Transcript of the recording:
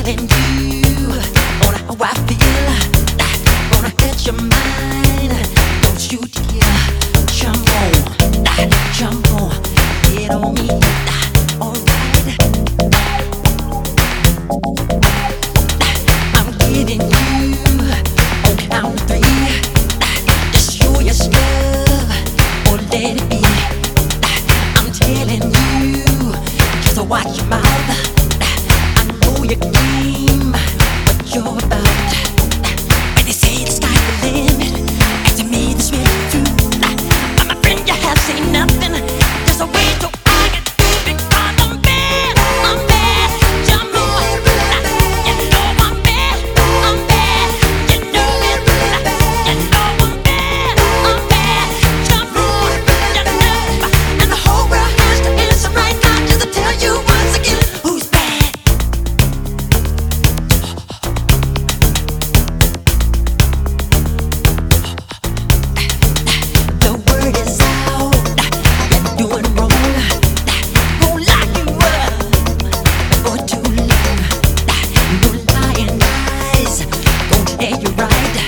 telling you on how I feel. Gonna hit your mind. Don't you dare jump on, get on me. Alright, I'm getting you on count three. Just show your stuff or let it be. I'm telling you, just watch your mouth. I know your game, what you're about. When they say the sky's the limit, and to me this really true. My friend, you have seen nothing. There's a way to argue because I'm bad. Jump on, you know I'm bad. You know it. You know I'm bad. Jump on, you know. And the whole world has to answer right now just to tell you once again who's bad. The word is out, you're doing wrong. Won't lock you up for too long. No lying eyes, gonna tell you right.